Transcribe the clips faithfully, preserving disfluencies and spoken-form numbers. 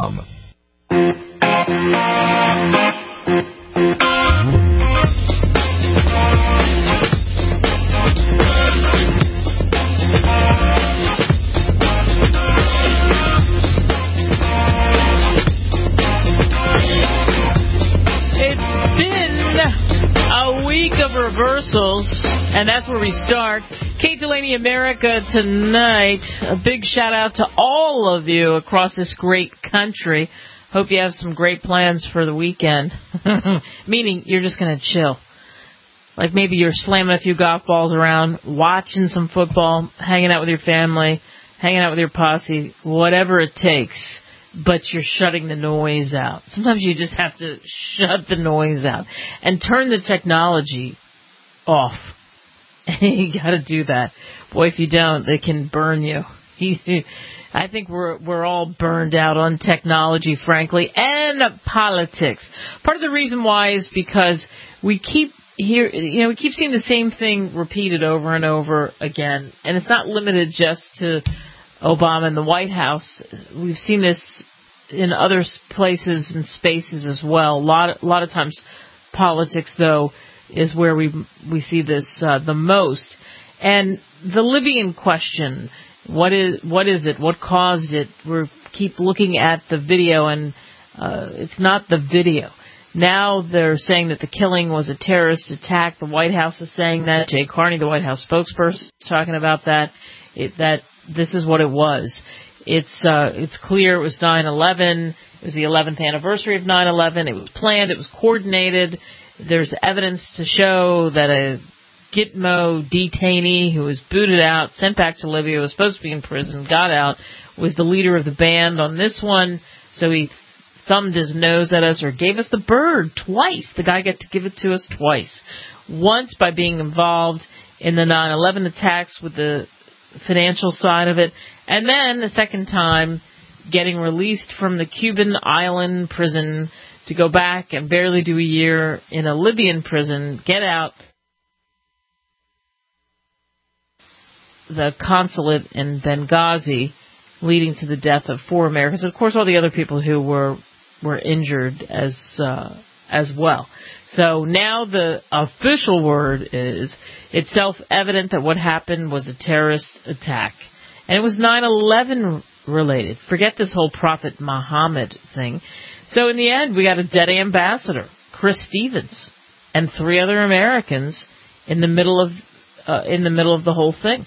Reversals, and that's where we start. Kate Delaney, America Tonight. A big shout out to all of you across this great country. Hope you have some great plans for the weekend. Meaning you're just going to chill. Like maybe you're slamming a few golf balls around, watching some football, hanging out with your family, hanging out with your posse, whatever it takes. But you're shutting the noise out. Sometimes you just have to shut the noise out and turn the technology off. You got to do that. Boy, if you don't, they can burn you. I think we're we're all burned out on technology, frankly, and politics. Part of the reason why is because we keep here, you know, we keep seeing the same thing repeated over and over again, and it's not limited just to Obama and the White House. We've seen this in other places and spaces as well. A lot, a lot of times, politics, though, is where we we see this uh, the most. And the Libyan question, what is what is it? What caused it? We keep looking at the video, and uh, it's not the video. Now they're saying that the killing was a terrorist attack. The White House is saying that. Jay Carney, the White House spokesperson, is talking about that. It, that this is what it was. It's uh, it's clear it was nine eleven. It was the eleventh anniversary of nine eleven. It was planned. It was coordinated. There's evidence to show that a Gitmo detainee who was booted out, sent back to Libya, was supposed to be in prison, got out, was the leader of the band on this one. So he thumbed his nose at us or gave us the bird twice. The guy got to give it to us twice. Once by being involved in the nine eleven attacks with the financial side of it, and then the second time getting released from the Cuban island prison to go back and barely do a year in a Libyan prison, get out the consulate in Benghazi, leading to the death of four Americans. Of course, all the other people who were were injured as uh, as well. So now the official word is it's self-evident that what happened was a terrorist attack. And it was nine eleven related. Forget this whole Prophet Muhammad thing. So in the end, we got a dead ambassador, Chris Stevens, and three other Americans in the middle of uh, in the middle of the whole thing.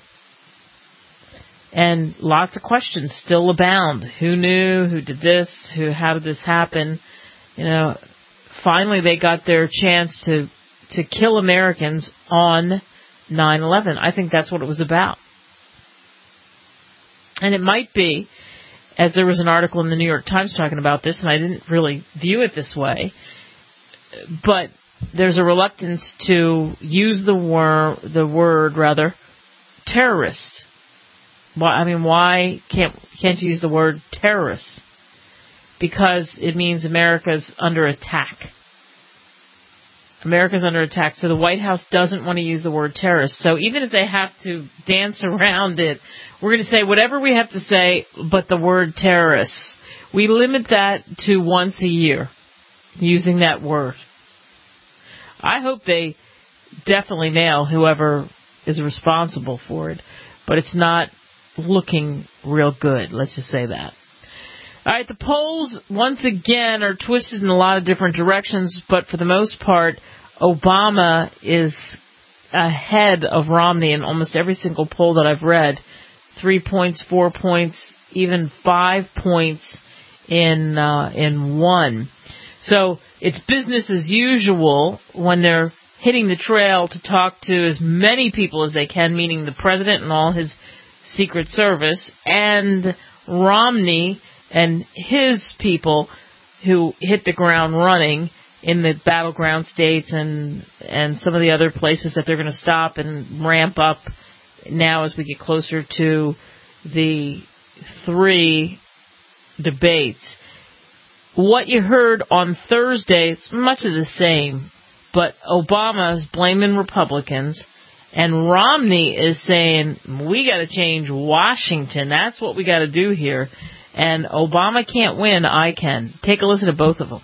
And lots of questions still abound. Who knew? Who did this? Who? How did this happen? You know, finally they got their chance to to kill Americans on nine eleven. I think that's what it was about. And it might be, as there was an article in the New York Times talking about this, and I didn't really view it this way, but there's a reluctance to use the word, the word rather, terrorist. Why? I mean, why can't can't you use the word terrorist? Because it means America's under attack. America's under attack. So the White House doesn't want to use the word terrorist. So even if they have to dance around it, we're going to say whatever we have to say but the word terrorists. We limit that to once a year, using that word. I hope they definitely nail whoever is responsible for it, but it's not looking real good. Let's just say that. All right, the polls, once again, are twisted in a lot of different directions, but for the most part, Obama is ahead of Romney in almost every single poll that I've read. Three points, four points, even five points in uh, in one. So it's business as usual when they're hitting the trail to talk to as many people as they can, meaning the president and all his Secret Service, and Romney and his people who hit the ground running in the battleground states and and some of the other places that they're going to stop and ramp up now as we get closer to the three debates. What you heard on Thursday, it's much of the same, but Obama is blaming Republicans, and Romney is saying, we got to change Washington. That's what we got to do here. And Obama can't win, I can. Take a listen to both of them.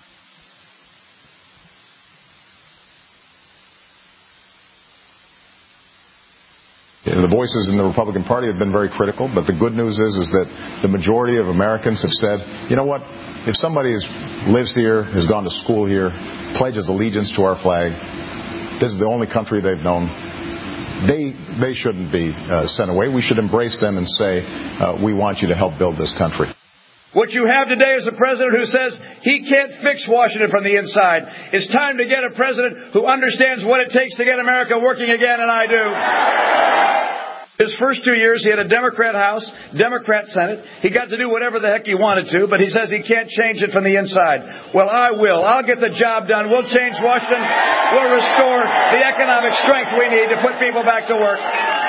The voices in the Republican Party have been very critical, but the good news is, is that the majority of Americans have said, you know what, if somebody is, lives here, has gone to school here, pledges allegiance to our flag, this is the only country they've known, they they shouldn't be uh, sent away. We should embrace them and say, uh, we want you to help build this country. What you have today is a president who says he can't fix Washington from the inside. It's time to get a president who understands what it takes to get America working again, and I do. His first two years, he had a Democrat House, Democrat Senate. He got to do whatever the heck he wanted to, but he says he can't change it from the inside. Well, I will. I'll get the job done. We'll change Washington. We'll restore the economic strength we need to put people back to work.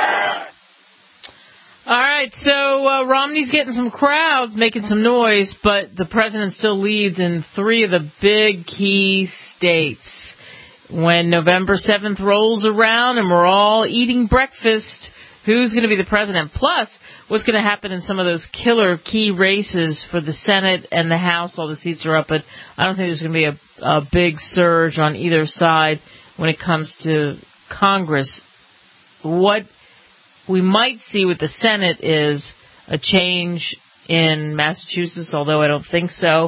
All right, so uh, Romney's getting some crowds, making some noise, but the president still leads in three of the big key states. When November seventh rolls around and we're all eating breakfast, who's going to be the president? Plus, what's going to happen in some of those killer key races for the Senate and the House? All the seats are up, but I don't think there's going to be a, a big surge on either side when it comes to Congress. What we might see with the Senate is a change in Massachusetts, although I don't think so.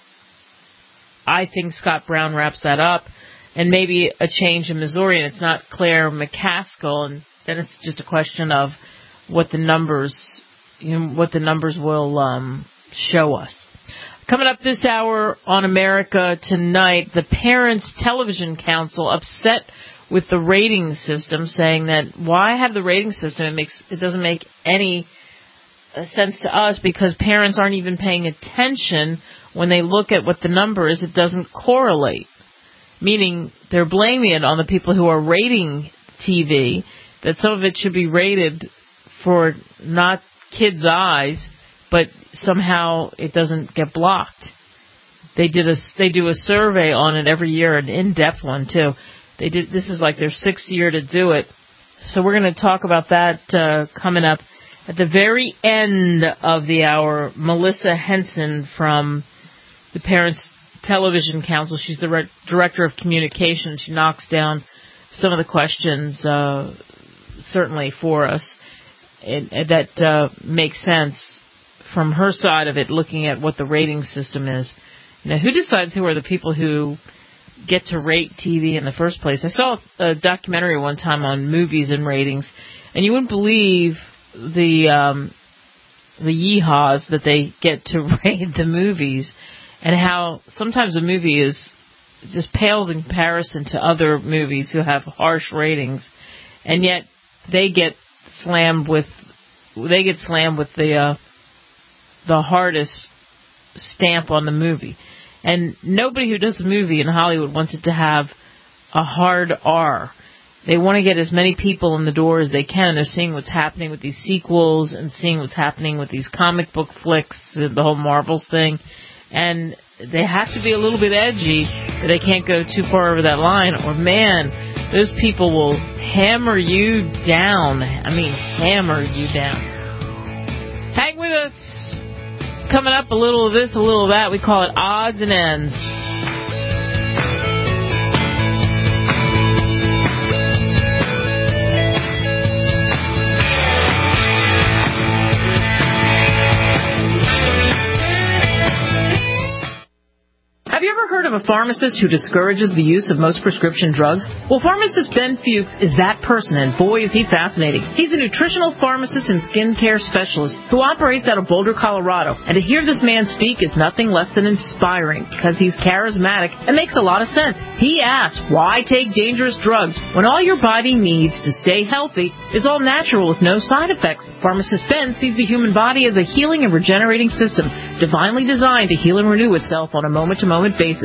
I think Scott Brown wraps that up, and maybe a change in Missouri, and it's not Claire McCaskill, and then it's just a question of what the numbers, you know, what the numbers will um, show us. Coming up this hour on America Tonight, the Parents Television Council upset with the rating system, saying that why have the rating system? It makes it doesn't make any sense to us because parents aren't even paying attention when they look at what the number is. It doesn't correlate, meaning they're blaming it on the people who are rating T V. That some of it should be rated for not kids' eyes, but somehow it doesn't get blocked. They did a they do a survey on it every year, an in-depth one too. They did. This is like their sixth year to do it. So we're going to talk about that uh, coming up at the very end of the hour. Melissa Henson from the Parents Television Council. She's the re- director of communications. She knocks down some of the questions, uh, certainly for us, and, and that uh, makes sense from her side of it, looking at what the rating system is. You know, who decides who are the people who get to rate T V in the first place? I saw a documentary one time on movies and ratings, and you wouldn't believe the um, the yeehaws that they get to rate the movies, and how sometimes a movie is just pales in comparison to other movies who have harsh ratings, and yet they get slammed with they get slammed with the uh, the hardest stamp on the movie. And nobody who does a movie in Hollywood wants it to have a hard R. They want to get as many people in the door as they can. They're seeing what's happening with these sequels and seeing what's happening with these comic book flicks, the whole Marvels thing. And they have to be a little bit edgy, but they can't go too far over that line, or, man, those people will hammer you down. I mean, hammer you down. Hang with us. Coming up, a little of this, a little of that. We call it Odds and Ends. Have you ever heard of a pharmacist who discourages the use of most prescription drugs? Well, pharmacist Ben Fuchs is that person, and boy, is he fascinating. He's a nutritional pharmacist and skincare specialist who operates out of Boulder, Colorado. And to hear this man speak is nothing less than inspiring because he's charismatic and makes a lot of sense. He asks, why take dangerous drugs when all your body needs to stay healthy is all natural with no side effects? Pharmacist Ben sees the human body as a healing and regenerating system, divinely designed to heal and renew itself on a moment-to-moment basis.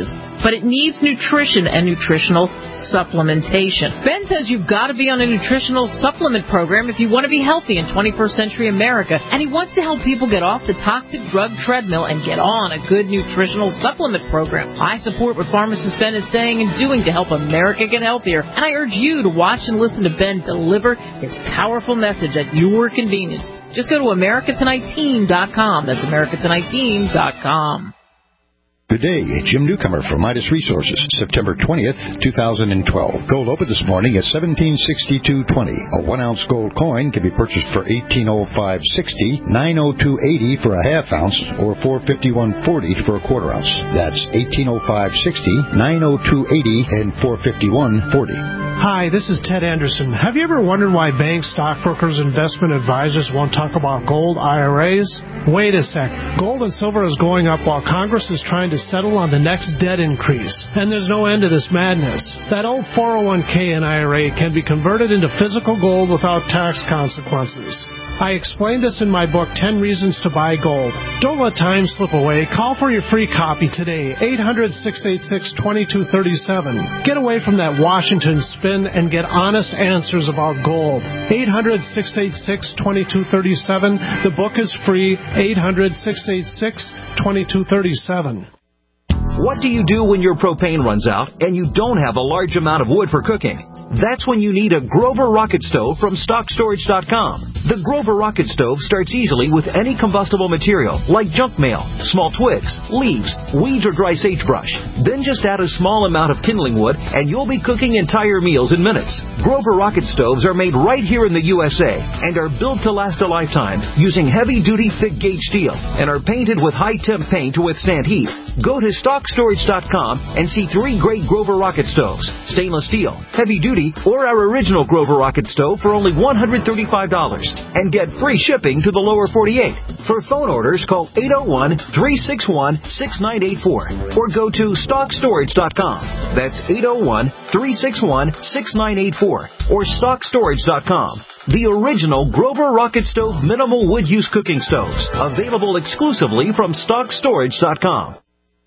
but it needs nutrition and nutritional supplementation. Ben says you've got to be on a nutritional supplement program if you want to be healthy in twenty-first century America, and he wants to help people get off the toxic drug treadmill and get on a good nutritional supplement program. I support what pharmacist Ben is saying and doing to help America get healthier, and I urge you to watch and listen to Ben deliver his powerful message at your convenience. Just go to America Tonight Team dot com. That's America Tonight Team dot com. Good day, Jim Newcomer from Midas Resources, September twentieth, two thousand twelve. Gold opened this morning at seventeen sixty-two twenty. A one-ounce gold coin can be purchased for eighteen oh five sixty, nine oh two eighty for a half ounce, or four fifty-one forty for a quarter ounce. That's eighteen oh five sixty, nine oh two eighty, and four fifty-one forty. Hi, this is Ted Anderson. Have you ever wondered why banks, stockbrokers, investment advisors won't talk about gold I R As? Wait a sec. Gold and silver is going up while Congress is trying to settle on the next debt increase. And there's no end to this madness. That old four oh one k and I R A can be converted into physical gold without tax consequences. I explained this in my book, ten Reasons to Buy Gold. Don't let time slip away. Call for your free copy today, eight hundred, six eight six, two two three seven. Get away from that Washington spin and get honest answers about gold. eight hundred, six eight six, two two three seven. The book is free, eight hundred, six eight six, two two three seven. What do you do when your propane runs out and you don't have a large amount of wood for cooking? That's when you need a Grover Rocket Stove from stock storage dot com. The Grover Rocket Stove starts easily with any combustible material, like junk mail, small twigs, leaves, weeds, or dry sagebrush. Then just add a small amount of kindling wood, and you'll be cooking entire meals in minutes. Grover Rocket Stoves are made right here in the U S A and are built to last a lifetime using heavy-duty, thick-gauge steel and are painted with high-temp paint to withstand heat. Go to stock storage dot com and see three great Grover Rocket Stoves, stainless steel, heavy-duty, or our original Grover Rocket Stove for only one hundred thirty-five dollars, and get free shipping to the lower forty-eight. For phone orders, call eight oh one, three six one, six nine eight four or go to stock storage dot com. That's eight oh one, three six one, six nine eight four or stock storage dot com. The original Grover Rocket Stove minimal wood use cooking stoves, available exclusively from stock storage dot com.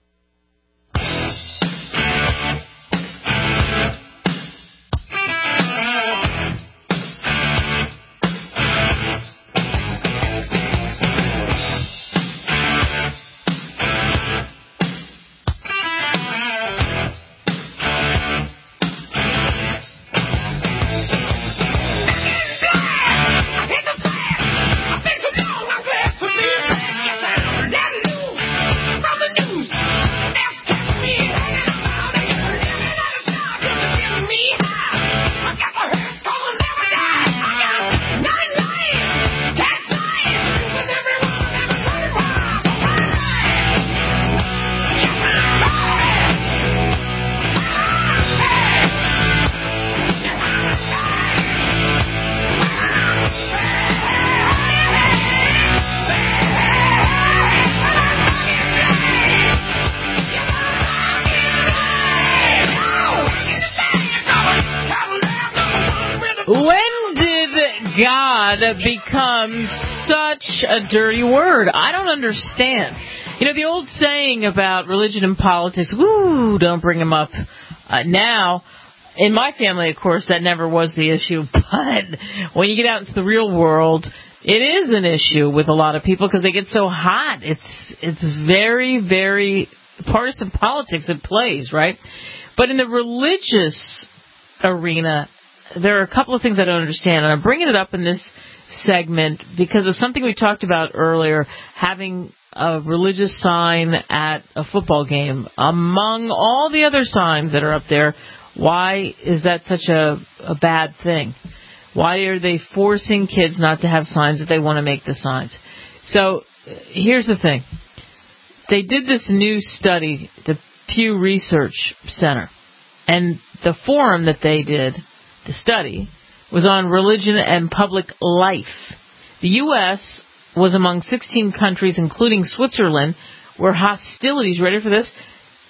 Becomes such a dirty word. I don't understand. You know, the old saying about religion and politics, woo, don't bring them up. Uh, now, in my family, of course, that never was the issue. But when you get out into the real world, it is an issue with a lot of people because they get so hot. It's it's very, very partisan politics at plays, right? But in the religious arena, there are a couple of things I don't understand. And I'm bringing it up in this segment because of something we talked about earlier, having a religious sign at a football game. Among all the other signs that are up there, why is that such a, a bad thing? Why are they forcing kids not to have signs if they want to make the signs? So here's the thing. They did this new study, the Pew Research Center, and the forum that they did, the study, was on religion and public life. The U S was among sixteen countries, including Switzerland, where hostilities, ready for this,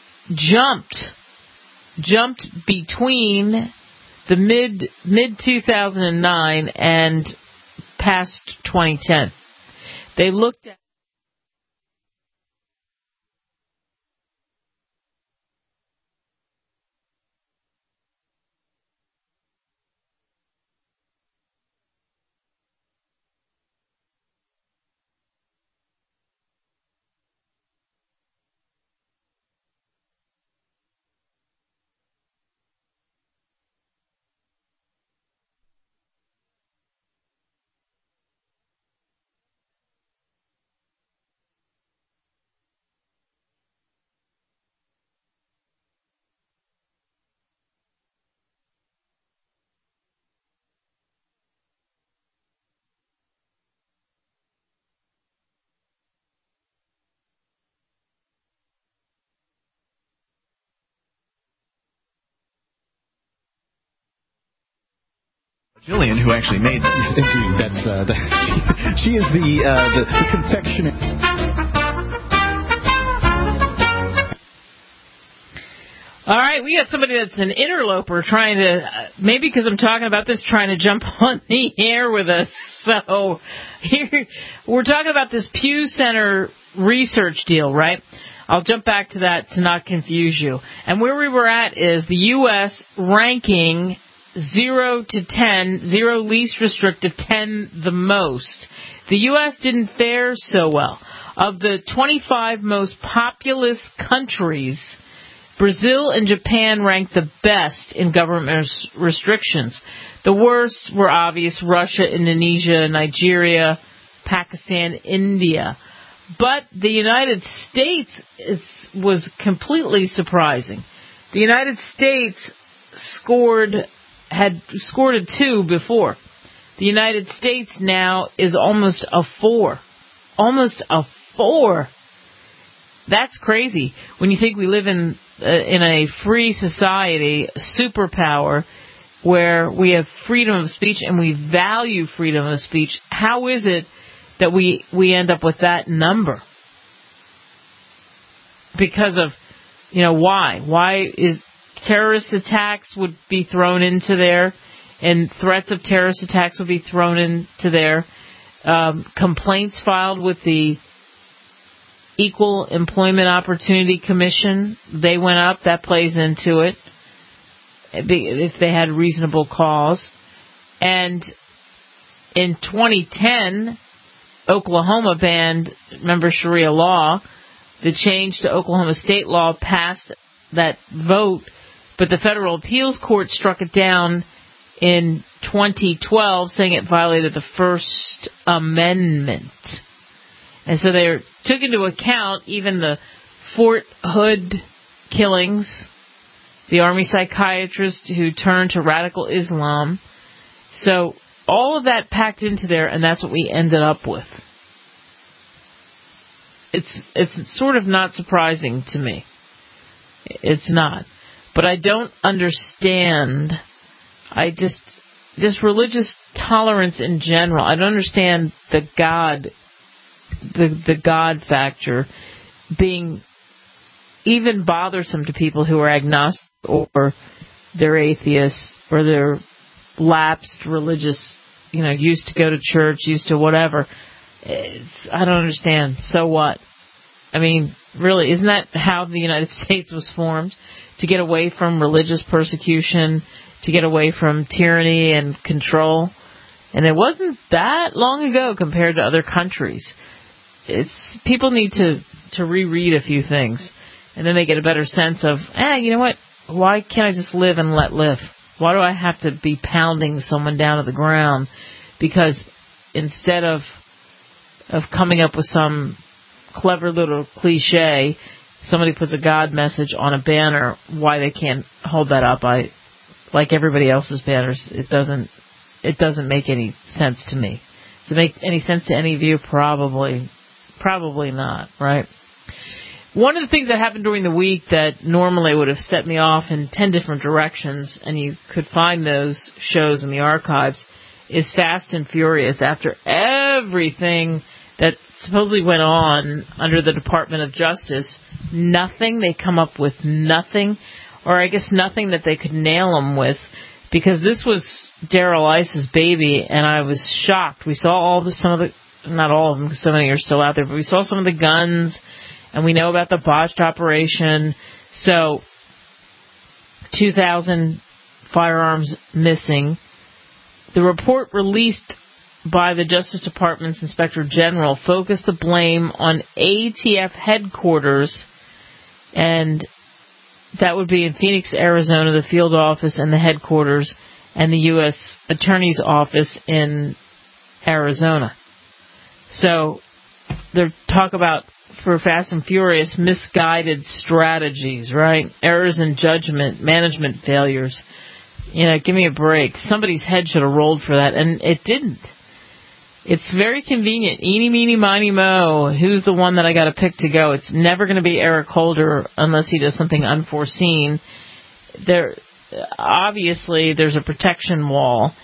jumped, jumped between the mid mid two thousand nine and past twenty ten. They looked at Jillian, who actually made them. Indeed, that's uh, the, she is the uh, the, the confectioner. All right, we got somebody that's an interloper trying to, uh, maybe because I'm talking about this, trying to jump on the air with us. So here, we're talking about this Pew Center research deal, right? I'll jump back to that to not confuse you. And where we were at is the U S ranking zero to ten, zero least restrictive, ten the most. The U S didn't fare so well. Of the twenty-five most populous countries, Brazil and Japan ranked the best in government restrictions. The worst were obvious: Russia, Indonesia, Nigeria, Pakistan, India. But the United States is, was completely surprising. The United States scored had scored a two before. The United States now is almost a four. Almost a four. That's crazy. When you think we live in uh, in a free society, superpower, where we have freedom of speech and we value freedom of speech, how is it that we, we end up with that number? Because of, you know, why? Why is terrorist attacks would be thrown into there, and threats of terrorist attacks would be thrown into there. Um, complaints filed with the Equal Employment Opportunity Commission, they went up. That plays into it, if they had reasonable cause. And in twenty ten, Oklahoma banned, remember Sharia law, the change to Oklahoma state law passed that vote, but the Federal Appeals Court struck it down in twenty twelve, saying it violated the First Amendment. And so they took into account even the Fort Hood killings, the Army psychiatrist who turned to radical Islam. So all of that packed into there, and that's what we ended up with. It's it's sort of not surprising to me. It's not. But I don't understand. I just, just religious tolerance in general. I don't understand the God, the the God factor being even bothersome to people who are agnostic or they're atheists or they're lapsed religious, you know, used to go to church, used to whatever. It's, I don't understand. So what? I mean, really, isn't that how the United States was formed? To get away from religious persecution, to get away from tyranny and control. And it wasn't that long ago compared to other countries. It's people need to, to reread a few things, and then they get a better sense of, eh, you know what? Why can't I just live and let live? Why do I have to be pounding someone down to the ground? Because instead of of coming up with some clever little cliche, somebody puts a God message on a banner, why they can't hold that up, I like everybody else's banners, it doesn't it doesn't make any sense to me. Does it make any sense to any of you? Probably probably not, right? One of the things that happened during the week that normally would have set me off in ten different directions, and you could find those shows in the archives, is Fast and Furious. After everything that supposedly went on under the Department of Justice, nothing, they come up with nothing, or I guess nothing that they could nail them with, because this was Daryl Ice's baby, and I was shocked. We saw all the, some of the, not all of them, because so many are still out there, but we saw some of the guns, and we know about the botched operation. So, two thousand firearms missing. The report released by the Justice Department's Inspector General focused the blame on A T F headquarters, and that would be in Phoenix, Arizona, the field office and the headquarters, and the U S Attorney's Office in Arizona. So, they talk about, for Fast and Furious, misguided strategies, right? Errors in judgment, management failures. You know, give me a break. Somebody's head should have rolled for that, and it didn't. It's very convenient. Eeny, meeny, miny, mo. Who's the one that I got to pick to go? It's never going to be Eric Holder unless he does something unforeseen. There, obviously, there's a protection wall,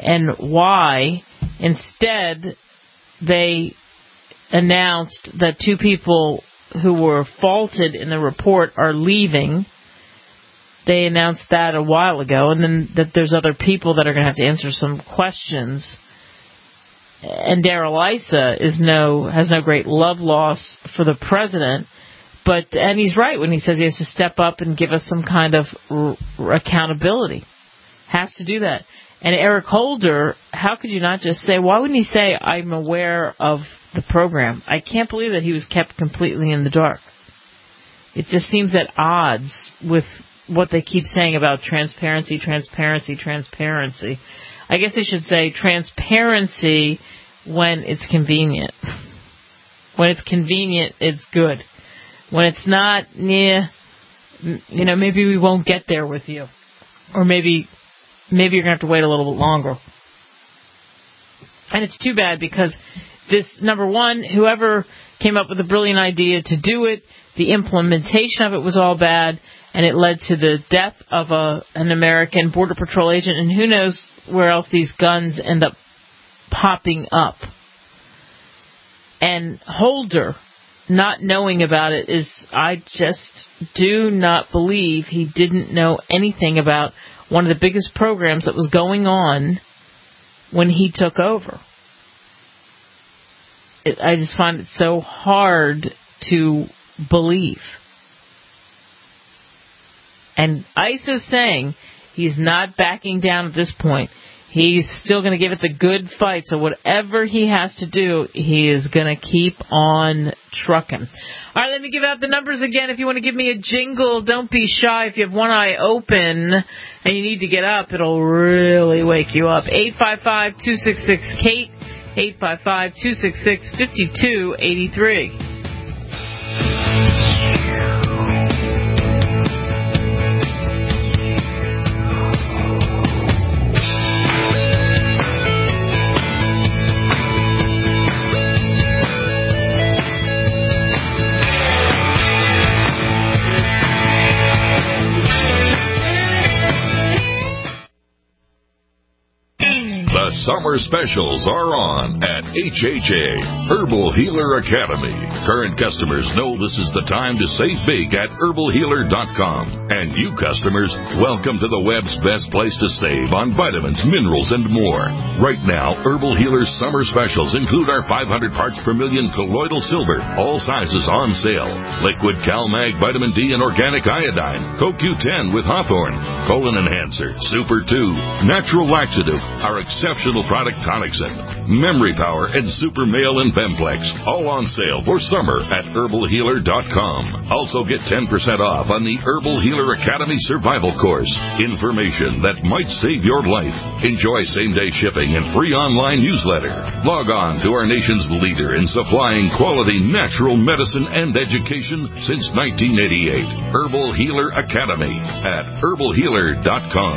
and why. Instead, they announced that two people who were faulted in the report are leaving. They announced that a while ago, and then that there's other people that are going to have to answer some questions. And Darrell Issa is no has no great love loss for the president, but and he's right when he says he has to step up and give us some kind of r- r- accountability. Has to do that. And Eric Holder, how could you not just say, why wouldn't he say, I'm aware of the program? I can't believe that he was kept completely in the dark. It just seems at odds with what they keep saying about transparency, transparency, transparency. I guess they should say transparency when it's convenient. When it's convenient, it's good. When it's not, yeah, you know, maybe we won't get there with you. Or maybe maybe you're going to have to wait a little bit longer. And it's too bad because this, number one, whoever came up with a brilliant idea to do it, the implementation of it was all bad, and it led to the death of a an American Border Patrol agent, and who knows where else these guns end up popping up. And Holder, not knowing about it, is, I just do not believe he didn't know anything about one of the biggest programs that was going on when he took over. It, I just find it so hard to believe. And ICE is saying he's not backing down at this point. He's still going to give it the good fight. So whatever he has to do, he is going to keep on trucking. All right, let me give out the numbers again. If you want to give me a jingle, don't be shy. If you have one eye open and you need to get up, it'll really wake you up. eight five five, two six six, Kate, eight five five, two six six, five two eight three. Summer specials are on at H H A, Herbal Healer Academy. Current customers know this is the time to save big at herbal healer dot com. And you customers, welcome to the web's best place to save on vitamins, minerals, and more. Right now, Herbal Healer's summer specials include our five hundred parts per million colloidal silver, all sizes on sale. Liquid CalMag Vitamin D and Organic Iodine, Co Q ten with Hawthorne, Colon Enhancer, Super two, Natural Laxative, our exceptional product Tonicsyn, Memory Power, and Super Male and Bemplex, all on sale for summer at herbal healer dot com. Also get ten percent off on the Herbal Healer Academy Survival Course. Information that might save your life. Enjoy same-day shipping and free online newsletter. Log on to our nation's leader in supplying quality natural medicine and education since nineteen eighty-eight. Herbal Healer Academy at herbal healer dot com.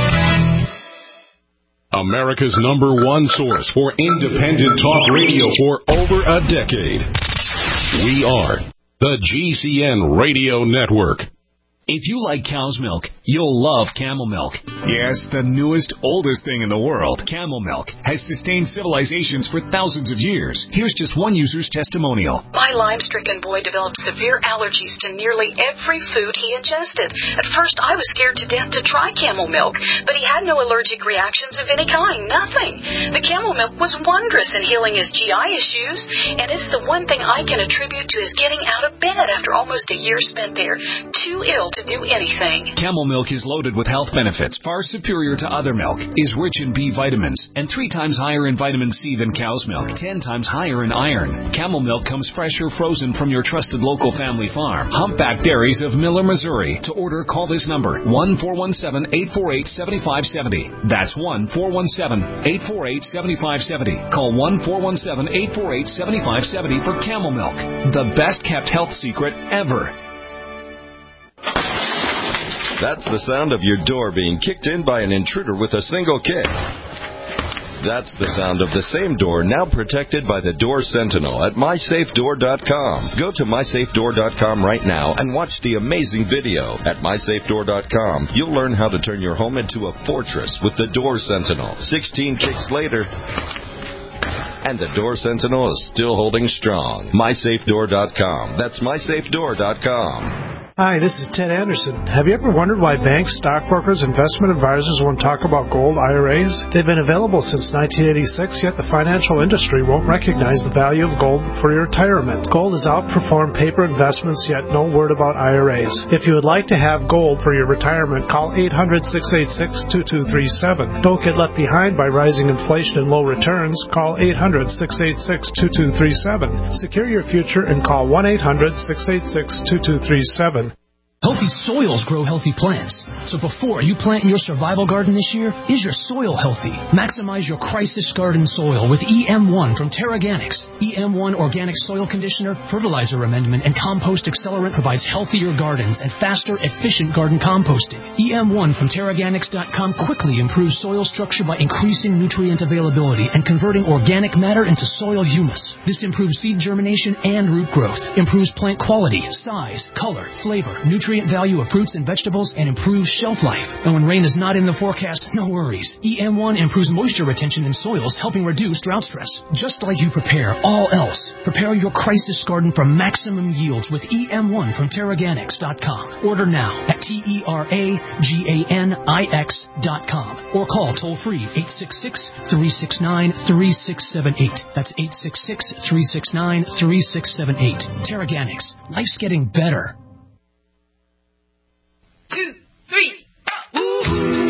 America's number one source for independent talk radio for over a decade. We are the G C N Radio Network. If you like cow's milk, you'll love Camel Milk. Yes, the newest, oldest thing in the world. Camel Milk has sustained civilizations for thousands of years. Here's just one user's testimonial. My Lyme-stricken boy developed severe allergies to nearly every food he ingested. At first, I was scared to death to try Camel Milk, but he had no allergic reactions of any kind, nothing. The Camel Milk was wondrous in healing his G I issues, and it's the one thing I can attribute to his getting out of bed after almost a year spent there, too ill to do anything. Camel Milk is loaded with health benefits, far superior to other milk, is rich in B vitamins, and three times higher in vitamin C than cow's milk, ten times higher in iron. Camel Milk comes fresh or frozen from your trusted local family farm. Humpback Dairies of Miller, Missouri. To order, call this number, one four one seven, eight four eight, seven five seven zero. That's one four one seven, eight four eight, seven five seven zero. Call one four one seven, eight four eight, seven five seven zero for Camel Milk, the best kept health secret ever. That's the sound of your door being kicked in by an intruder with a single kick. That's the sound of the same door now protected by the Door Sentinel at my safe door dot com. Go to my safe door dot com right now and watch the amazing video. At my safe door dot com, you'll learn how to turn your home into a fortress with the Door Sentinel. sixteen kicks later, and the Door Sentinel is still holding strong. my safe door dot com. That's my safe door dot com. Hi, this is Ted Anderson. Have you ever wondered why banks, stockbrokers, investment advisors won't talk about gold I R As? They've been available since nineteen eighty-six, yet the financial industry won't recognize the value of gold for your retirement. Gold has outperformed paper investments, yet no word about I R As. If you would like to have gold for your retirement, call eight hundred, six eight six, two two three seven. Don't get left behind by rising inflation and low returns. Call eight hundred, six eight six, two two three seven. Secure your future and call one eight hundred, six eight six, two two three seven. Healthy soils grow healthy plants. So before you plant your survival garden this year, is your soil healthy? Maximize your crisis garden soil with E M one from TerraGanix. E M one Organic Soil Conditioner, Fertilizer Amendment, and Compost Accelerant provides healthier gardens and faster, efficient garden composting. E M one from Terraganix dot com quickly improves soil structure by increasing nutrient availability and converting organic matter into soil humus. This improves seed germination and root growth, improves plant quality, size, color, flavor, nutrient value of fruits and vegetables, and improves shelf life. And when rain is not in the forecast, no worries. E M one improves moisture retention in soils, helping reduce drought stress. Just like you prepare all else, prepare your crisis garden for maximum yields with E M one from Terraganix dot com. Order now at T E R A G A N I X dot com or call toll-free eight six six, three six nine, three six seven eight. That's eight six six, three six nine, three six seven eight. Terraganix. Life's getting better. Two, three, ooh. Ooh.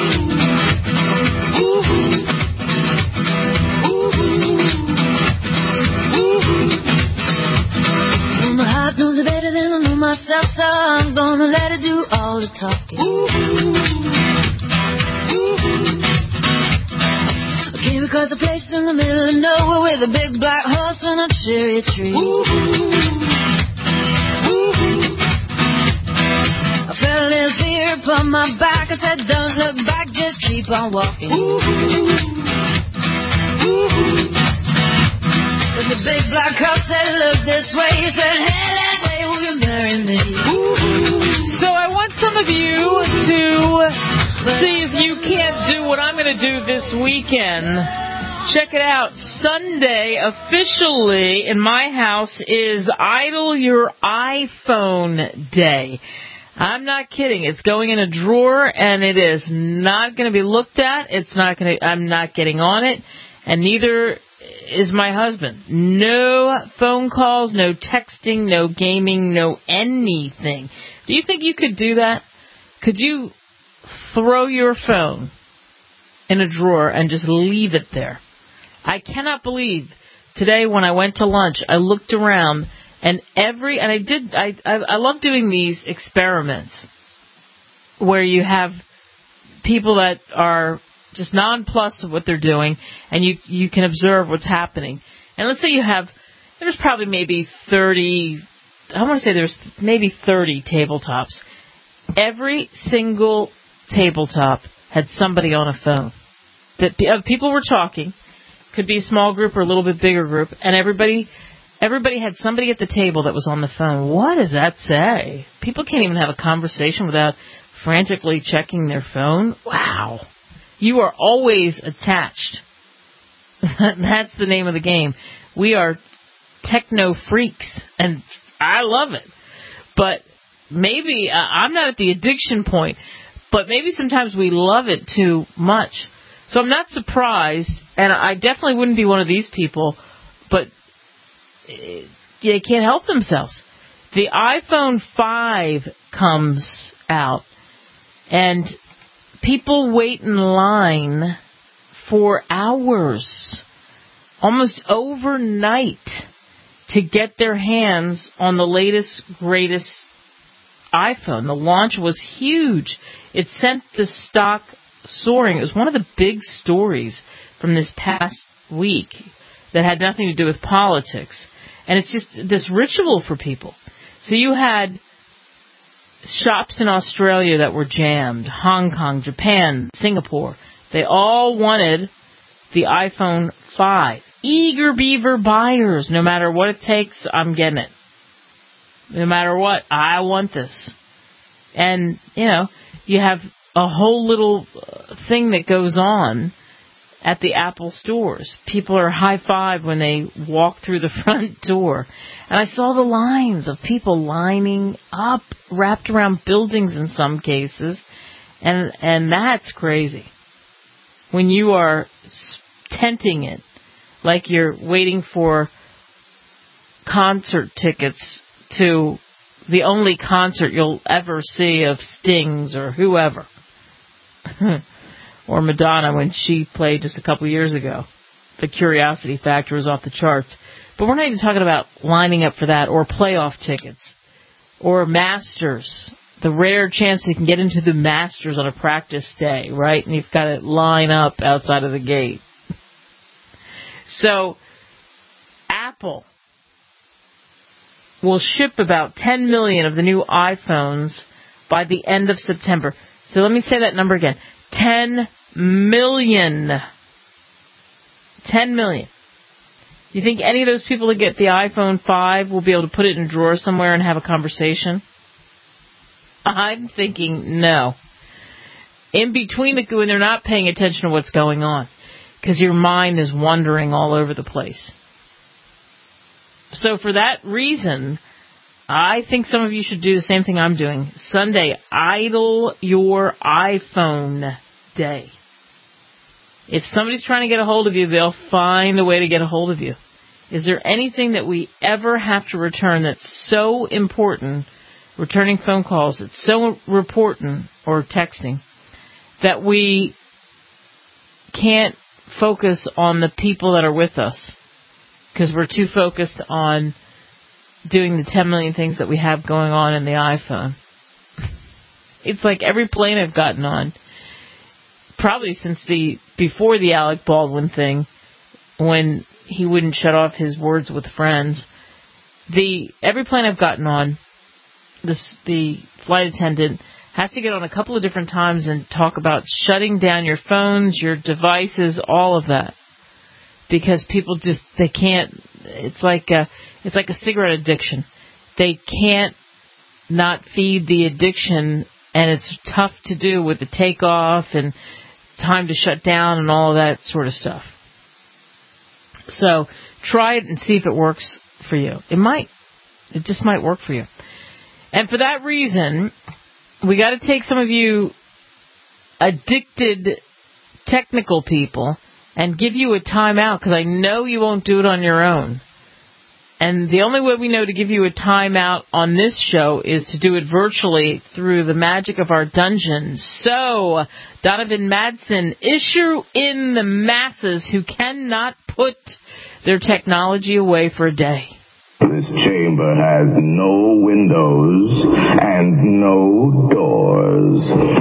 Ooh. My heart knows it better than I know myself, so I'm gonna let it do all the talking. Ooh. Ooh. I came across a place in the middle of nowhere with a big black horse and a cherry tree. Ooh. I felt his fear upon my back. I said, don't look back, just keep on walking. Ooh. Ooh. But the big black horse said, look this way. He said, hey, that way, will you marry me? Ooh. So I want some of you to see if you can't do what I'm going to do this weekend. Check it out. Sunday, officially, in my house, is Idle Your iPhone Day. I'm not kidding. It's going in a drawer, and it is not going to be looked at. It's not going to. I'm not getting on it, and neither is my husband. No phone calls, no texting, no gaming, no anything. Do you think you could do that? Could you throw your phone in a drawer and just leave it there? I cannot believe today when I went to lunch, I looked around. And every, and I did, I, I, I love doing these experiments where you have people that are just nonplussed of what they're doing, and you, you can observe what's happening. And let's say you have, there's probably maybe thirty, I want to say there's maybe thirty tabletops. Every single tabletop had somebody on a phone. That people were talking, could be a small group or a little bit bigger group, and everybody... Everybody had somebody at the table that was on the phone. What does that say? People can't even have a conversation without frantically checking their phone. Wow. You are always attached. That's the name of the game. We are techno freaks, and I love it. But maybe, uh, I'm not at the addiction point, but maybe sometimes we love it too much. So I'm not surprised, and I definitely wouldn't be one of these people, but they can't help themselves. The iPhone five comes out, and people wait in line for hours, almost overnight, to get their hands on the latest, greatest iPhone. The launch was huge. It sent the stock soaring. It was one of the big stories from this past week that had nothing to do with politics. And it's just this ritual for people. So you had shops in Australia that were jammed, Hong Kong, Japan, Singapore. They all wanted the iPhone five. Eager beaver buyers. No matter what it takes, I'm getting it. No matter what, I want this. And, you know, you have a whole little thing that goes on at the Apple stores. People are high-five when they walk through the front door. And I saw the lines of people lining up, wrapped around buildings in some cases. And and that's crazy. When you are tenting it, like you're waiting for concert tickets to the only concert you'll ever see of Stings or whoever. Or Madonna when she played just a couple years ago. The curiosity factor was off the charts. But we're not even talking about lining up for that, or playoff tickets, or Masters. The rare chance you can get into the Masters on a practice day, right? And you've got to line up outside of the gate. So, Apple will ship about ten million of the new iPhones by the end of September. So let me say that number again. ten million. ten million. You think any of those people that get the iPhone five will be able to put it in a drawer somewhere and have a conversation? I'm thinking no. In between the when they're not paying attention to what's going on, because your mind is wandering all over the place. So for that reason, I think some of you should do the same thing I'm doing. Sunday, idle your iPhone day. If somebody's trying to get a hold of you, they'll find a way to get a hold of you. Is there anything that we ever have to return that's so important, returning phone calls, it's so important, or texting, that we can't focus on the people that are with us because we're too focused on doing the ten million things that we have going on in the iPhone? It's like every plane I've gotten on, probably since the before the Alec Baldwin thing, when he wouldn't shut off his words with friends, the every plane I've gotten on, this, the flight attendant has to get on a couple of different times and talk about shutting down your phones, your devices, all of that. Because people just, they can't, it's like a, it's like a cigarette addiction. They can't not feed the addiction, and it's tough to do with the takeoff and time to shut down and all of that sort of stuff. So try it and see if it works for you. It might. It just might work for you. And for that reason, we got to take some of you addicted technical people and give you a timeout, because I know you won't do it on your own. And the only way we know to give you a timeout on this show is to do it virtually through the magic of our dungeon. So, Donovan Madsen, issue in the masses who cannot put their technology away for a day. This chamber has no windows and no doors.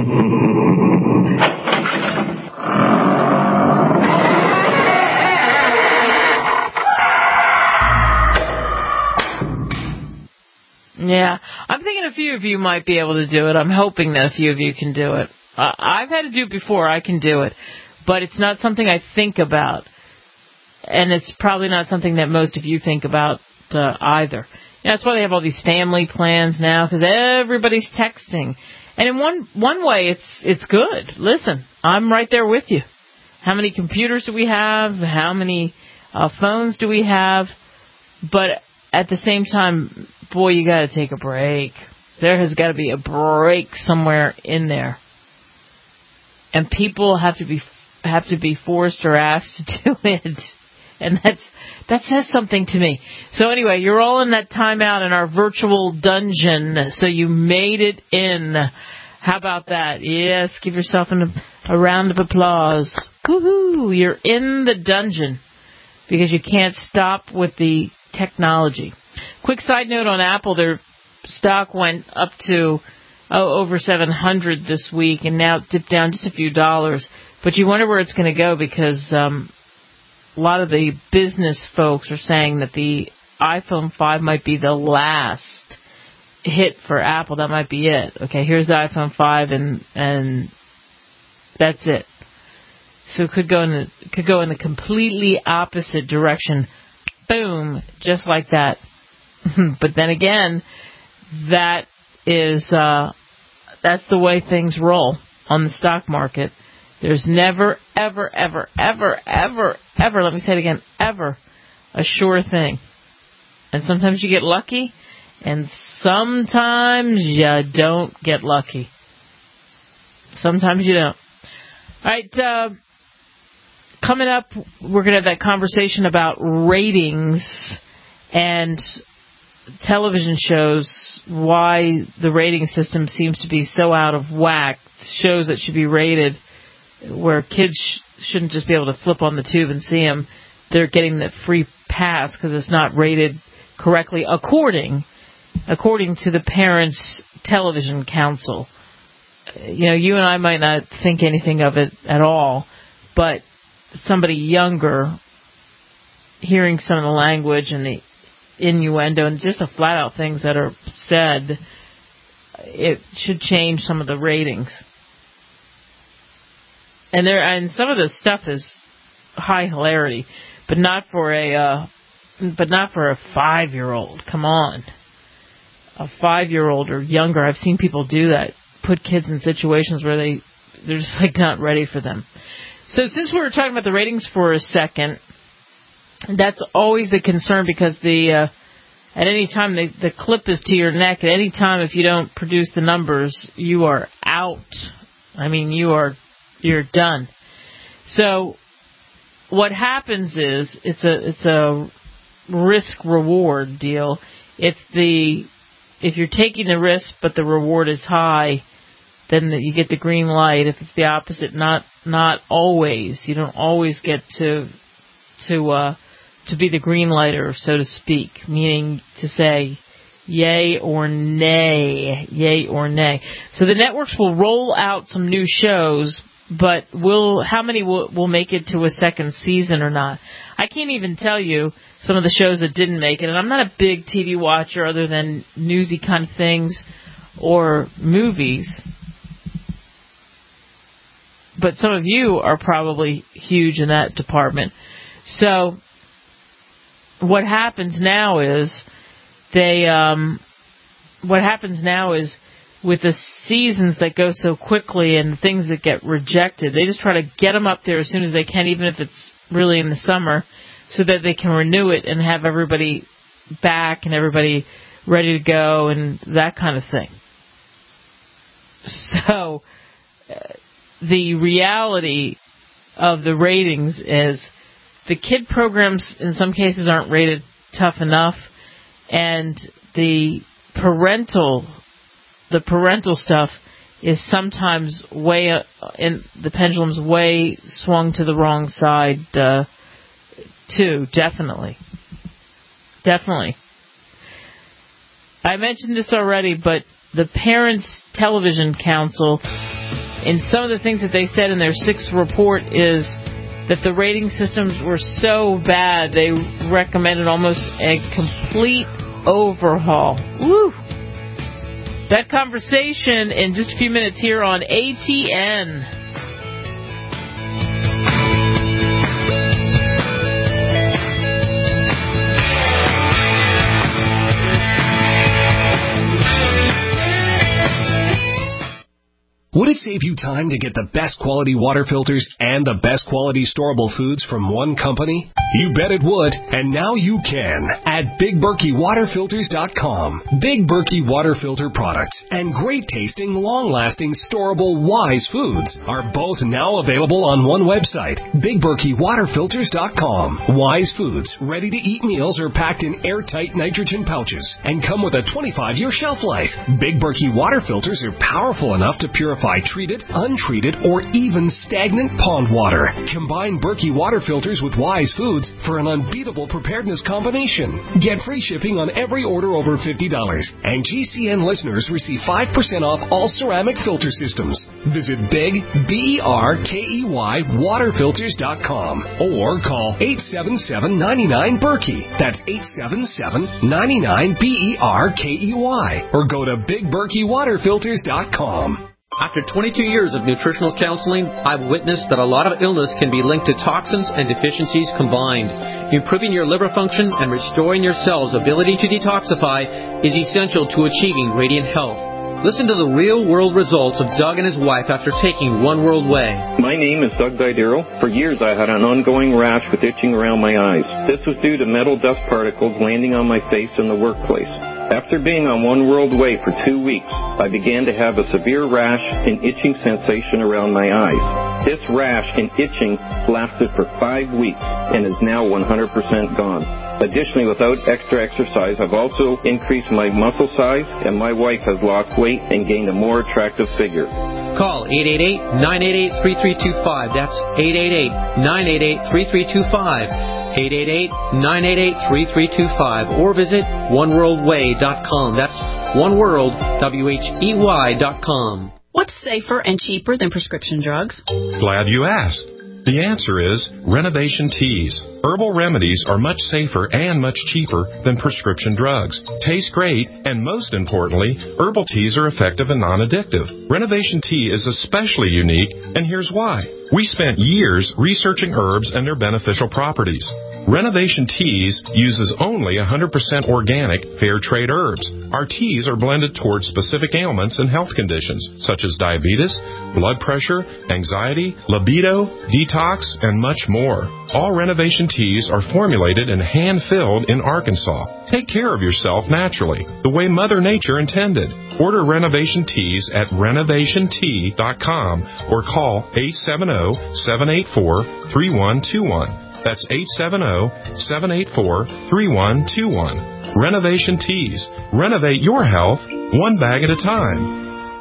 Yeah, I'm thinking a few of you might be able to do it. I'm hoping that a few of you can do it. Uh, I've had to do it before. I can do it. But it's not something I think about. And it's probably not something that most of you think about uh, either. You know, that's why they have all these family plans now, because everybody's texting. And in one one way, it's it's good. Listen, I'm right there with you. How many computers do we have? How many uh, phones do we have? But at the same time, boy, you got to take a break. There has got to be a break somewhere in there, and people have to be have to be forced or asked to do it, and that's that says something to me. So anyway, you're all in that timeout in our virtual dungeon, so you made it in. How about that? Yes, give yourself an, a round of applause. Woohoo! You're in the dungeon because you can't stop with the technology. Quick side note on Apple, their stock went up to oh, over seven hundred this week and now dipped down just a few dollars. But you wonder where it's going to go, because um, a lot of the business folks are saying that the iPhone five might be the last hit for Apple. That might be it. Okay, here's the iPhone five, and and that's it. So it could go in the, could go in the completely opposite direction. Boom, just like that. But then again, that is uh, that's the way things roll on the stock market. There's never, ever, ever, ever, ever, ever, let me say it again, ever a sure thing. And sometimes you get lucky, and sometimes you don't get lucky. Sometimes you don't. All right, uh, coming up, we're going to have that conversation about ratings and television shows, why the rating system seems to be so out of whack. Shows that should be rated, where kids sh- shouldn't just be able to flip on the tube and see them. They're getting the free pass because it's not rated correctly according according to the Parents Television Council. You know, you and I might not think anything of it at all, but somebody younger, hearing some of the language and the innuendo and just the flat-out things that are said, it should change some of the ratings. And there, and some of the stuff is high hilarity, but not for a, uh, but not for a five-year-old. Come on, a five-year-old or younger. I've seen people do that, put kids in situations where they they're just like not ready for them. So since we were talking about the ratings for a second, that's always the concern, because the uh, at any time the the clip is to your neck. At any time, if you don't produce the numbers, you are out. I mean, you are. You're done. So what happens is it's a it's a risk reward deal. If the if you're taking the risk but the reward is high, then the, you get the green light. If it's the opposite, not not always. You don't always get to to uh, to be the green lighter, so to speak, meaning to say yay or nay, yay or nay. So the networks will roll out some new shows. But will how many will, will make it to a second season or not? I can't even tell you some of the shows that didn't make it. And I'm not a big T V watcher other than newsy kind of things or movies. But some of you are probably huge in that department. So what happens now is they um, what happens now is with the seasons that go so quickly and things that get rejected, they just try to get them up there as soon as they can, even if it's really in the summer, so that they can renew it and have everybody back and everybody ready to go and that kind of thing. So uh, the reality of the ratings is the kid programs in some cases aren't rated tough enough, and the parental The parental stuff is sometimes way, uh, in the pendulum's way swung to the wrong side, uh, too, definitely. Definitely. I mentioned this already, but the Parents Television Council, in some of the things that they said in their sixth report, is that the rating systems were so bad, they recommended almost a complete overhaul. Woo! That conversation in just a few minutes here on A T N. Would it save you time to get the best quality water filters and the best quality storable foods from one company? You bet it would, and now you can at Big Berkey Water Filters dot com. Big Berkey Water Filter products and great tasting, long-lasting, storable Wise foods are both now available on one website, Big Berkey Water Filters dot com. Wise foods, ready-to-eat meals are packed in airtight nitrogen pouches and come with a twenty-five year shelf life. Big Berkey Water Filters are powerful enough to purify treated, untreated, or even stagnant pond water. Combine Berkey Water Filters with Wise foods for an unbeatable preparedness combination. Get free shipping on every order over fifty dollars. And G C N listeners receive five percent off all ceramic filter systems. Visit Big, B E R K E Y, Water Filters dot com or call eight seven seven, nine nine, Berkey. That's eight seven seven, nine nine, B E R K E Y. Or go to Big Berkey Water Filters dot com. After twenty-two years of nutritional counseling, I've witnessed that a lot of illness can be linked to toxins and deficiencies combined. Improving your liver function and restoring your cells' ability to detoxify is essential to achieving radiant health. Listen to the real-world results of Doug and his wife after taking One World Way. My name is Doug Didero. For years I had an ongoing rash with itching around my eyes. This was due to metal dust particles landing on my face in the workplace. After being on One World Way for two weeks, I began to have a severe rash and itching sensation around my eyes. This rash and itching lasted for five weeks and is now one hundred percent gone. Additionally, without extra exercise, I've also increased my muscle size, and my wife has lost weight and gained a more attractive figure. Call eight eight eight, nine eight eight, three three two five. That's eight eight eight, nine eight eight, three three two five. eight eight eight, nine eight eight, three three two five. Or visit one world way dot com. That's oneworld, W H E Y dot com. What's safer and cheaper than prescription drugs? Glad you asked. The answer is Renovation Teas. Herbal remedies are much safer and much cheaper than prescription drugs. Taste great, and most importantly, herbal teas are effective and non-addictive. Renovation Tea is especially unique, and here's why. We spent years researching herbs and their beneficial properties. Renovation Teas uses only one hundred percent organic, fair trade herbs. Our teas are blended towards specific ailments and health conditions, such as diabetes, blood pressure, anxiety, libido, detox, and much more. All Renovation Teas are formulated and hand-filled in Arkansas. Take care of yourself naturally, the way Mother Nature intended. Order Renovation Teas at renovation tea dot com or call eight seven zero, seven eight four, three one two one. That's eight seven zero, seven eight four, three one two one. Renovation Teas. Renovate your health one bag at a time.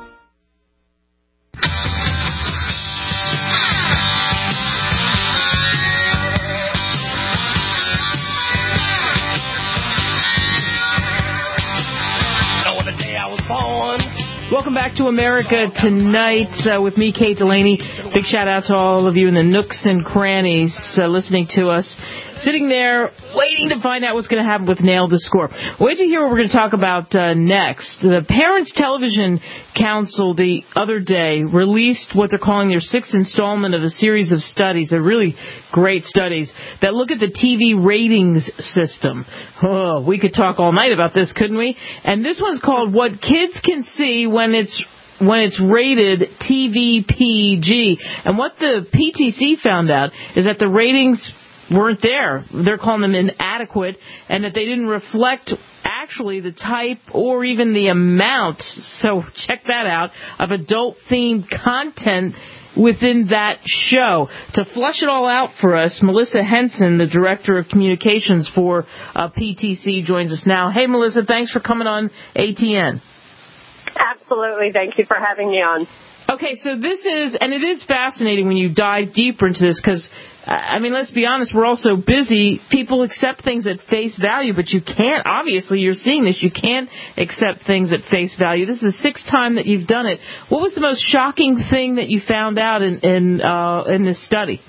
Welcome back to America Tonight uh, with me, Kate Delaney. Big shout out to all of you in the nooks and crannies uh, listening to us, sitting there waiting to find out what's going to happen with Nail the Score. Wait to hear what we're going to talk about uh, next. The Parents Television Council the other day released what they're calling their sixth installment of a series of studies. They're really great studies that look at the T V ratings system. Oh, we could talk all night about this, couldn't we? And this one's called What Kids Can See When It's when it's rated T V P G. And what the P T C found out is that the ratings weren't there. They're calling them inadequate, and that they didn't reflect actually the type or even the amount, so check that out, of adult-themed content within that show. To flush it all out for us, Melissa Henson, the Director of Communications for uh, P T C, joins us now. Hey, Melissa, thanks for coming on A T N. Absolutely. Thank you for having me on. Okay, so this is, and it is fascinating when you dive deeper into this because, I mean, let's be honest, we're all so busy. People accept things at face value, but you can't, obviously, you're seeing this, you can't accept things at face value. This is the sixth time that you've done it. What was the most shocking thing that you found out in, in, uh, in this study?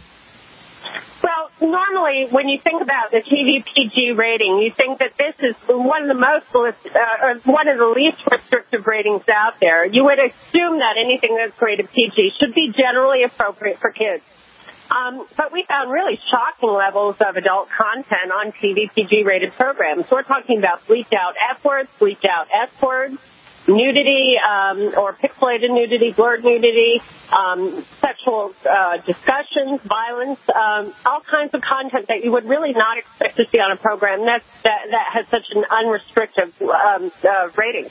Well, normally when you think about the T V P G rating, you think that this is one of the most, uh, or one of the least restrictive ratings out there. You would assume that anything that's rated P G should be generally appropriate for kids. Um, but we found really shocking levels of adult content on T V P G rated programs. We're talking about bleeped out F words, bleeped out S words, nudity, um, or pixelated nudity, blurred nudity, um, sexual uh, discussions, violence, um, all kinds of content that you would really not expect to see on a program that's, that, that has such an unrestricted um, uh, rating.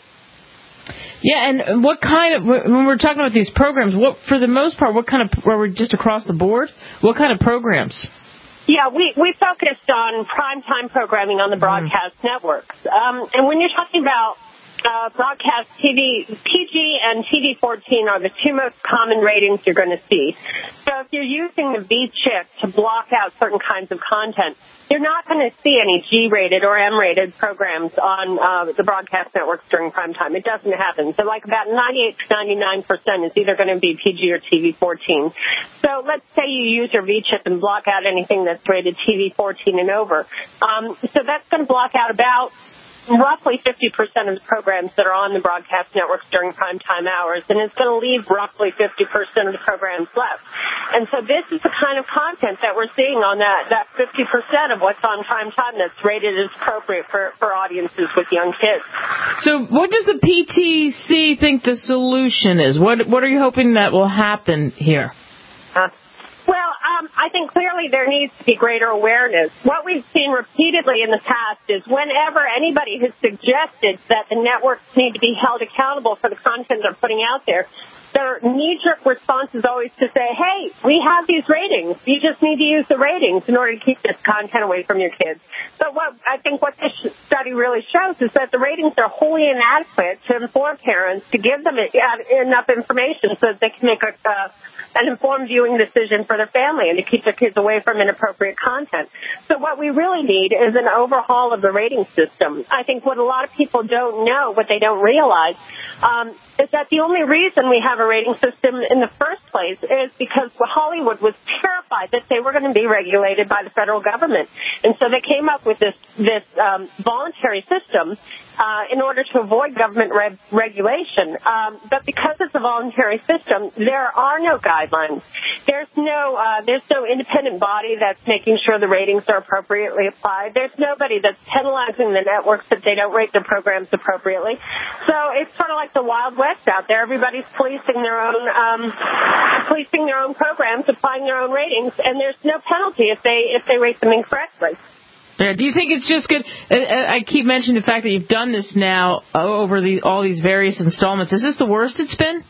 Yeah, and what kind of, when we're talking about these programs, what, for the most part, what kind of, are we just across the board? What kind of programs? Yeah, we, we focused on primetime programming on the broadcast mm. networks. Um, and when you're talking about Uh, broadcast T V, P G and T V fourteen are the two most common ratings you're going to see. So if you're using the V-chip to block out certain kinds of content, you're not going to see any G-rated or M-rated programs on uh, the broadcast networks during prime time. It doesn't happen. So like about ninety-eight to ninety-nine percent is either going to be P G or T V fourteen. So let's say you use your V-chip and block out anything that's rated T V fourteen and over. Um, so that's going to block out about roughly fifty percent of the programs that are on the broadcast networks during primetime hours, and it's going to leave roughly fifty percent of the programs left. And so this is the kind of content that we're seeing on that, that fifty percent of what's on primetime that's rated as appropriate for, for audiences with young kids. So what does the P T C think the solution is? What, what are you hoping that will happen here? Uh, Well, um, I think clearly there needs to be greater awareness. What we've seen repeatedly in the past is whenever anybody has suggested that the networks need to be held accountable for the content they're putting out there, their knee-jerk response is always to say, hey, we have these ratings. You just need to use the ratings in order to keep this content away from your kids. But what I think what this study really shows is that the ratings are wholly inadequate to inform parents, to give them enough information so that they can make a, uh, an informed viewing decision for their family and to keep their kids away from inappropriate content. So what we really need is an overhaul of the rating system. I think what a lot of people don't know, what they don't realize, um, is that the only reason we have a rating system in the first place is because Hollywood was terrified that they were going to be regulated by the federal government. And so they came up with this, this um, voluntary system uh, in order to avoid government re- regulation. Um, but because it's a voluntary system, there are no guidelines. There's no, uh, there's no independent body that's making sure the ratings are appropriately applied. There's nobody that's penalizing the networks if they don't rate their programs appropriately. So it's sort of like the Wild West out there. Everybody's policing their own, um, policing their own programs, applying their own ratings, and there's no penalty if they if they rate them incorrectly. Yeah, do you think it's just good? I keep mentioning the fact that you've done this now over the, all these various installments. Is this the worst it's been?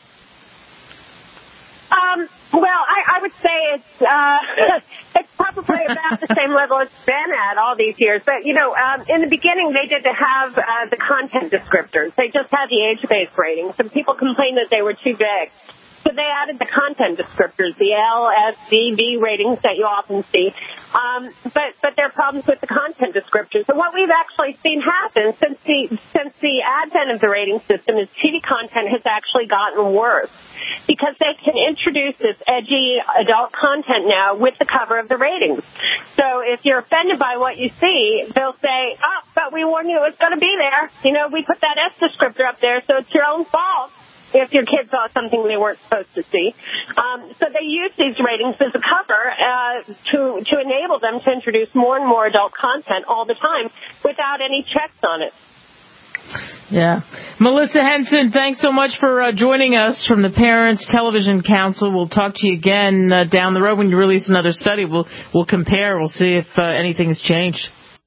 Um, well, I, I would say it's uh, it's probably about the same level it's been at all these years. But, you know, um, in the beginning, they didn't have uh, the content descriptors. They just had the age-based ratings. Some people complained that they were too big. So they added the content descriptors, the L, S, D, V ratings that you often see. Um, but, but there are problems with the content descriptors. And what we've actually seen happen since the, since the advent of the rating system is T V content has actually gotten worse because they can introduce this edgy adult content now with the cover of the ratings. So if you're offended by what you see, they'll say, oh, but we warned you it was going to be there. You know, we put that S descriptor up there, so it's your own fault if your kids saw something they weren't supposed to see. Um, so they use these ratings as a cover uh, to to enable them to introduce more and more adult content all the time without any checks on it. Yeah. Melissa Henson, thanks so much for uh, joining us from the Parents Television Council. We'll talk to you again uh, down the road when you release another study. We'll, we'll compare. We'll see if uh, anything has changed.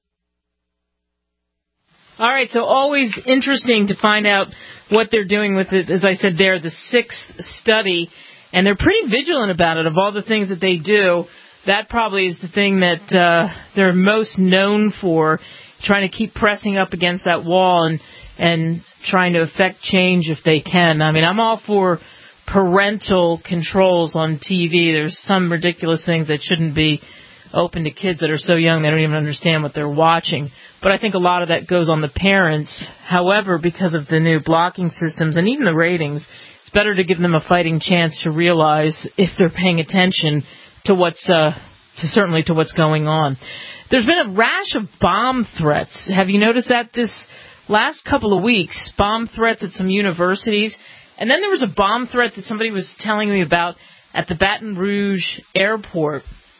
All right, so always interesting to find out what they're doing with it. As I said, they're the sixth study, and they're pretty vigilant about it. Of all the things that they do, that probably is the thing that uh, they're most known for, trying to keep pressing up against that wall and and trying to affect change if they can. I mean, I'm all for parental controls on T V. There's some ridiculous things that shouldn't be open to kids that are so young they don't even understand what they're watching. But I think a lot of that goes on the parents. However, because of the new blocking systems and even the ratings, it's better to give them a fighting chance to realize if they're paying attention to what's, uh, to certainly to what's going on. There's been a rash of bomb threats. Have you noticed that this last couple of weeks? Bomb threats at some universities. And then there was a bomb threat that somebody was telling me about at the Baton Rouge airport.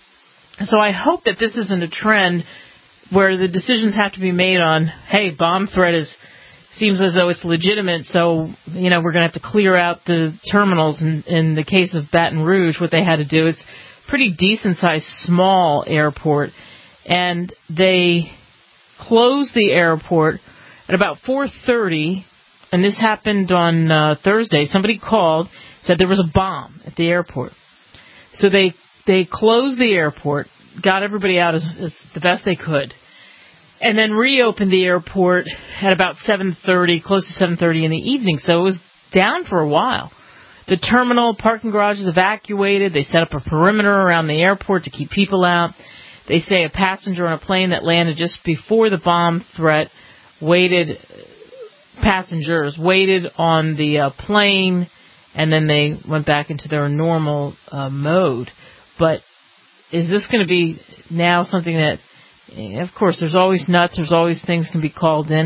So I hope that this isn't a trend where the decisions have to be made on, hey, bomb threat is seems as though it's legitimate, so, you know, we're going to have to clear out the terminals. In, in the case of Baton Rouge, what they had to do, it's a pretty decent-sized small airport, and they closed the airport at about four thirty, and this happened on uh, Thursday. Somebody called, said there was a bomb at the airport. So they They closed the airport, got everybody out as, as the best they could, and then reopened the airport at about seven thirty, close to seven thirty in the evening. So it was down for a while. The terminal parking garages evacuated. They set up a perimeter around the airport to keep people out. They say a passenger on a plane that landed just before the bomb threat waited, passengers waited on the uh, plane, and then they went back into their normal uh, mode. But is this going to be now something that, of course, there's always nuts, there's always things can be called in,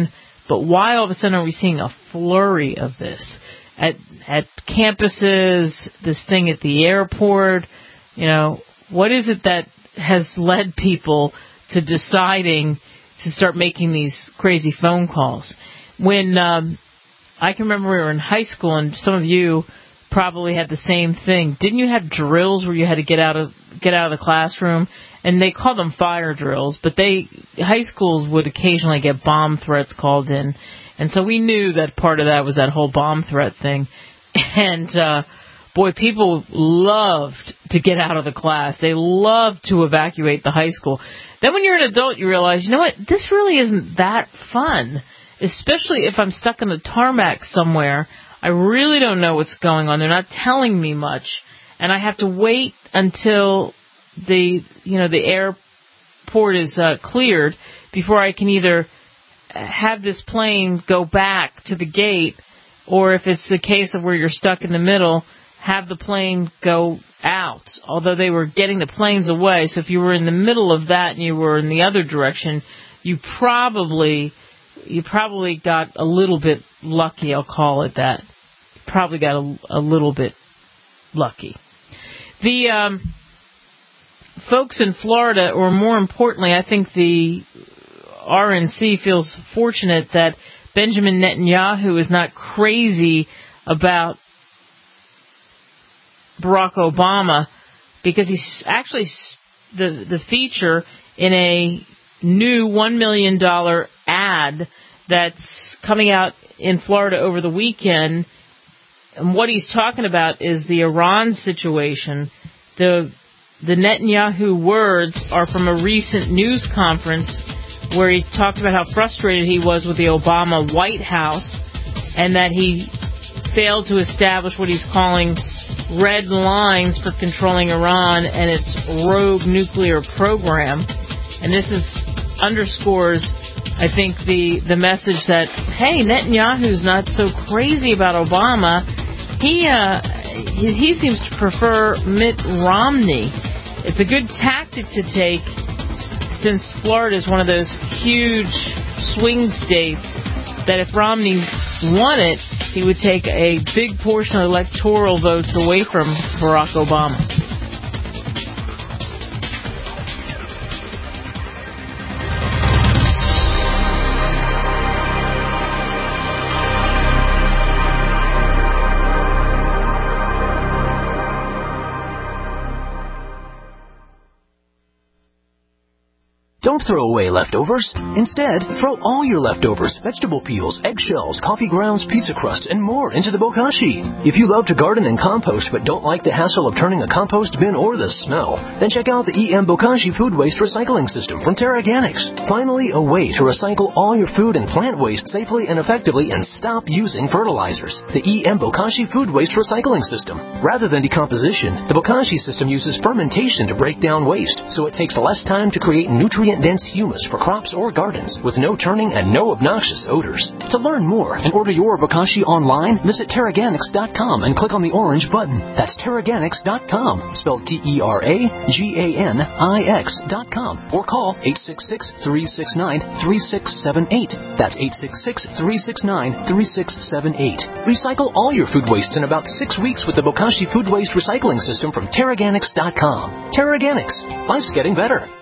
But why all of a sudden are we seeing a flurry of this? At at campuses, this thing at the airport, you know, what is it that has led people to deciding to start making these crazy phone calls? When um, I can remember we were in high school, and some of you probably had the same thing. Didn't you have drills where you had to get out of get out of the classroom? And they called them fire drills, but they high schools would occasionally get bomb threats called in. And so we knew that part of that was that whole bomb threat thing. And, uh, boy, people loved to get out of the class. They loved to evacuate the high school. Then when you're an adult, you realize, you know what, this really isn't that fun, especially if I'm stuck in the tarmac somewhere. I really don't know what's going on. They're not telling me much. And I have to wait until the, you know, the airport is uh, cleared before I can either have this plane go back to the gate, or if it's the case of where you're stuck in the middle, have the plane go out, although they were getting the planes away. So if you were in the middle of that and you were in the other direction, you probably you probably got a little bit lucky, I'll call it that. Probably got a, a little bit lucky. The um, folks in Florida, or more importantly, I think the R N C feels fortunate that Benjamin Netanyahu is not crazy about Barack Obama, because he's actually the the feature in a new one million dollars ad that's coming out in Florida over the weekend. And what he's talking about is the Iran situation. The the Netanyahu words are from a recent news conference where he talked about how frustrated he was with the Obama White House and that he failed to establish what he's calling red lines for controlling Iran and its rogue nuclear program. And this is underscores, I think, the, the message that, hey, Netanyahu's not so crazy about Obama. He, uh, he, he seems to prefer Mitt Romney. It's a good tactic to take, since Florida is one of those huge swing states that if Romney won it, he would take a big portion of electoral votes away from Barack Obama. Don't throw away leftovers. Instead, throw all your leftovers, vegetable peels, eggshells, coffee grounds, pizza crusts, and more into the bokashi. If you love to garden and compost but don't like the hassle of turning a compost bin or the smell, then check out the E M Bokashi Food Waste Recycling System from Terraganics. Finally, a way to recycle all your food and plant waste safely and effectively and stop using fertilizers. The E M Bokashi Food Waste Recycling System. Rather than decomposition, the Bokashi system uses fermentation to break down waste, so it takes less time to create nutrient dense humus for crops or gardens with no turning and no obnoxious odors. To learn more and order your bokashi online, visit Terraganics dot com and click on the orange button. That's Terraganics dot com, spelled T E R A G A N I X dot com, or call eight six six, three six nine, three six seven eight. That's eight six six, three six nine, three six seven eight. Recycle all your food wastes in about six weeks with the Bokashi Food Waste Recycling System from Terraganics dot com. Terraganics. Life's getting better.